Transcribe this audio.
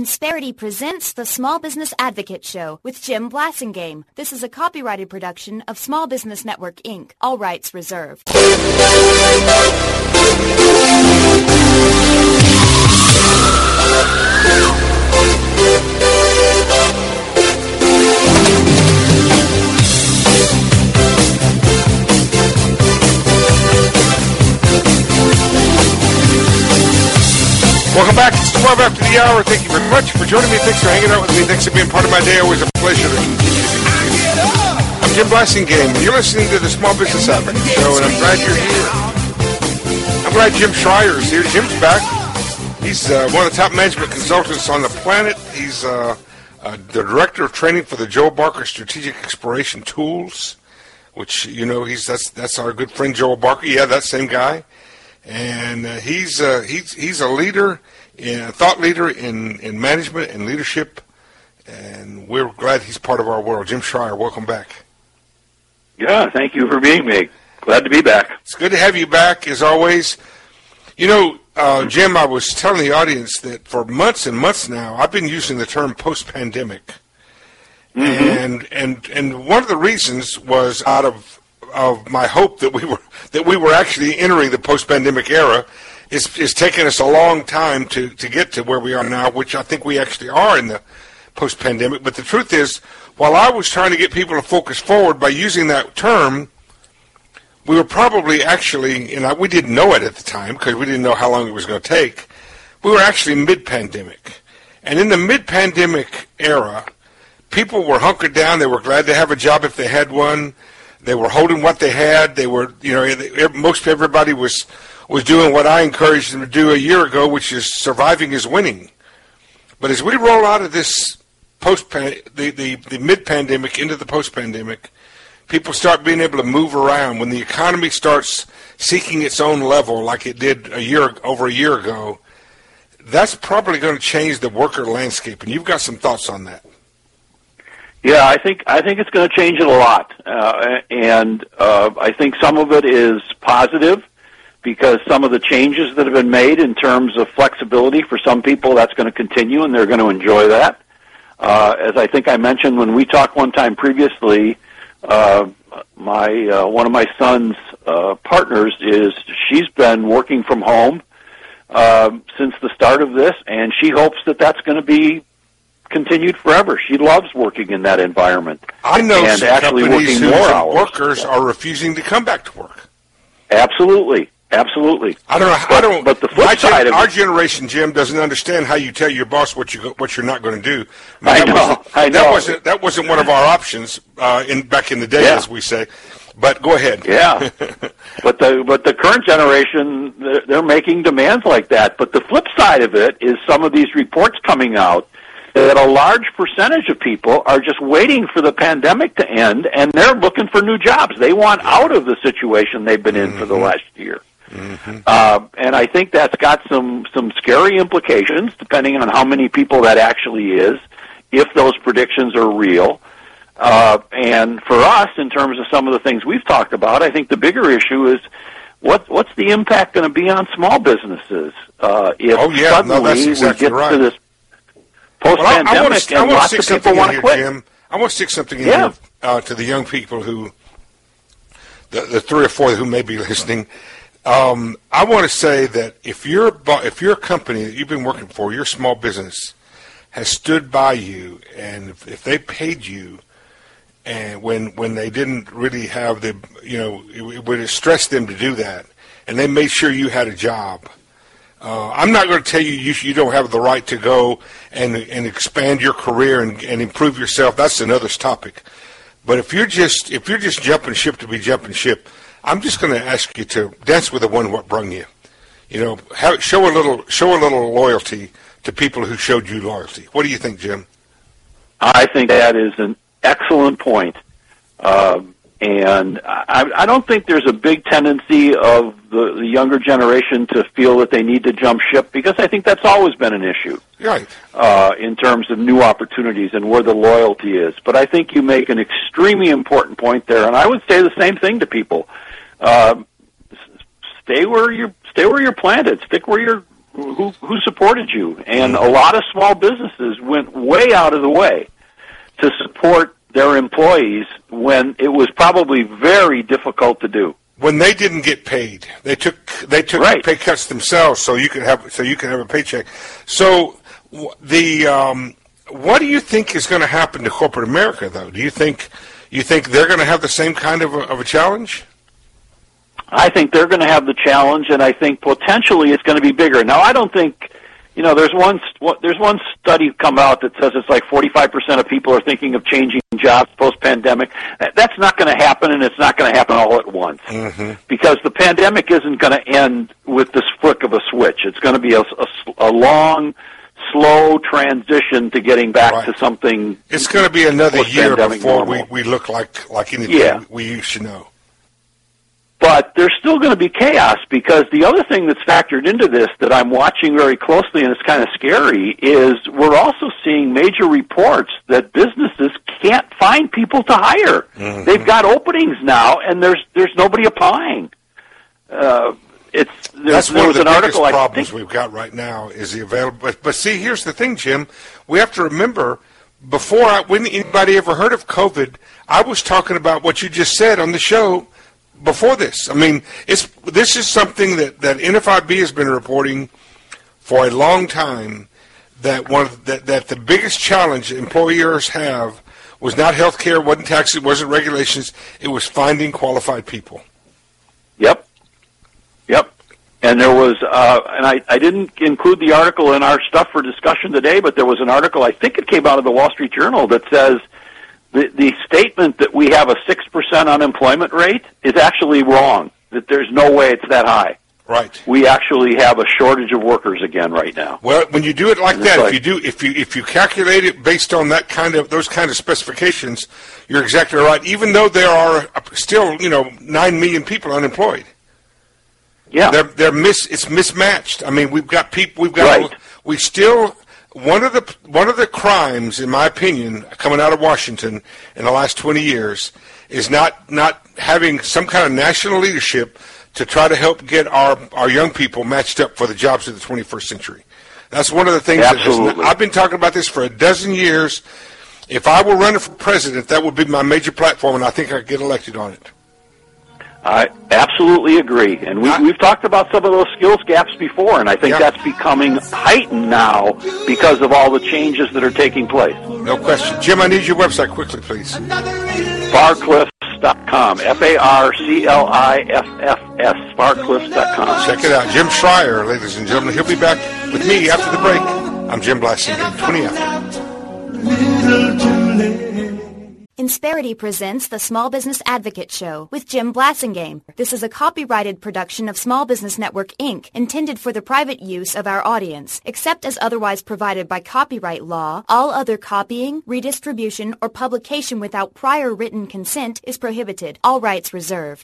Insperity presents the Small Business Advocate Show with Jim Blasingame. This is a copyrighted production of Small Business Network, Inc. All rights reserved. Welcome back. It's 12 after the hour. Thank you very much for joining me. Thanks for hanging out with me. Thanks for being part of my day. Always a pleasure to continue to be with you. I'm Jim Blasingame. You're listening to the Small Business Advocate Show, and I'm glad you're here. I'm glad Jim Schreier is here. Jim's back. He's one of the top management consultants on the planet. He's the director of training for the Joel Barker Strategic Exploration Tools, which, you know, that's our good friend Joel Barker. Yeah, that same guy. And he's a leader, a thought leader in management and leadership, and we're glad he's part of our world. Jim Schreier, welcome back. Yeah, thank you for being me. Glad to be back. It's good to have you back, as always. You know, Jim, I was telling the audience that for months and months now, I've been using the term post-pandemic, and one of the reasons was out of my hope that we were actually entering the post-pandemic era. It's taken us a long time to get to where we are now, which I think we actually are in the post-pandemic. But the truth is, while I was trying to get people to focus forward by using that term, we were probably actually, and we didn't know it at the time because we didn't know how long it was going to take, we were actually mid-pandemic. And in the mid-pandemic era, people were hunkered down. They were glad to have a job if they had one. They were holding what they had. They were, you know, most everybody was doing what I encouraged them to do a year ago, which is surviving is winning. But as we roll out of this the mid-pandemic into the post-pandemic, people start being able to move around. When the economy starts seeking its own level, like it did over a year ago, that's probably going to change the worker landscape. And you've got some thoughts on that. Yeah, I think it's going to change it a lot, and I think some of it is positive because some of the changes that have been made in terms of flexibility for some people, that's going to continue, and they're going to enjoy that. As I think I mentioned when we talked one time previously, one of my son's partners she's been working from home since the start of this, and she hopes that that's going to be continued forever. She loves working in that environment. I know and some actually companies working more hours. Workers are refusing to come back to work. Absolutely. I don't know. But the flip side of our generation, Jim, doesn't understand how you tell your boss what you're not going to do. I know. That wasn't one of our options back in the day, as we say. But go ahead. Yeah. But the current generation, they're making demands like that. But the flip side of it is some of these reports coming out that a large percentage of people are just waiting for the pandemic to end, and they're looking for new jobs. They want out of the situation they've been in for the last year. And I think that's got some scary implications, depending on how many people that actually is, if those predictions are real. And for us, in terms of some of the things we've talked about, I think the bigger issue is what's the impact going to be on small businesses if suddenly we get to this post-pandemic and lots of people want to quit. Jim, I want to stick something in here to the young people the 3 or 4 who may be listening. I want to say that if your company that you've been working for, your small business, has stood by you, and if they paid you, and when they didn't really have it would have stressed them to do that, and they made sure you had a job. I'm not going to tell you don't have the right to go and expand your career and improve yourself. That's another topic. But if you're just jumping ship to be jumping ship, I'm just going to ask you to dance with the one what brung you. You know, show a little loyalty to people who showed you loyalty. What do you think, Jim? I think that is an excellent point. And I don't think there's a big tendency of the younger generation to feel that they need to jump ship, because I think that's always been an issue, right? In terms of new opportunities and where the loyalty is. But I think you make an extremely important point there, and I would say the same thing to people. Stay where you're planted. Stick where who supported you. And a lot of small businesses went way out of the way to support their employees when it was probably very difficult to do. When they didn't get paid, they took Right. pay cuts themselves so you could have a paycheck. So what do you think is going to happen to corporate America, though? Do you think they're going to have the same kind of a challenge? I think they're going to have the challenge, and I think potentially it's going to be bigger. Now, I don't think, there's one study come out that says it's like 45% of people are thinking of changing jobs post-pandemic. That's not going to happen, and it's not going to happen all at once, because the pandemic isn't going to end with this flick of a switch. It's going to be a long, slow transition to getting back to something. It's going to be another year before we look like anything we used to know. But there's still going to be chaos, because the other thing that's factored into this that I'm watching very closely, and it's kind of scary, is we're also seeing major reports that businesses can't find people to hire. They've got openings now, and there's nobody applying. That's one of the biggest problems we've got right now is the available. But see, here's the thing, Jim. We have to remember, when anybody ever heard of COVID, I was talking about what you just said on the show before this. I mean, this is something that NFIB has been reporting for a long time, that that the biggest challenge employers have was not health care, wasn't taxes, wasn't regulations, it was finding qualified people. Yep. And there was, and I didn't include the article in our stuff for discussion today, but there was an article, I think it came out of the Wall Street Journal, that says the statement that we have a 6% unemployment rate is actually wrong, that there's no way it's that high. Right. We actually have a shortage of workers again right now. Well, when you do it like that, if you calculate it based on those kind of specifications, you're exactly right. Even though there are still 9 million people unemployed. Yeah. It's mismatched. I mean, we've got people. One of the crimes, in my opinion, coming out of Washington in the last 20 years is not having some kind of national leadership to try to help get our young people matched up for the jobs of the 21st century. That's one of the things I've been talking about this for a dozen years. If I were running for president, that would be my major platform, and I think I'd get elected on it. I absolutely agree. And we've talked about some of those skills gaps before, and I think that's becoming heightened now because of all the changes that are taking place. No question. Jim, I need your website quickly, please. Farcliffs.com. FARCLIFFS. Farcliffs.com. Check it out. Jim Schreier, ladies and gentlemen. He'll be back with me after the break. I'm Jim Blasingame. 20 out. Insperity presents the Small Business Advocate Show with Jim Blasingame. This is a copyrighted production of Small Business Network, Inc., intended for the private use of our audience. Except as otherwise provided by copyright law, all other copying, redistribution, or publication without prior written consent is prohibited. All rights reserved.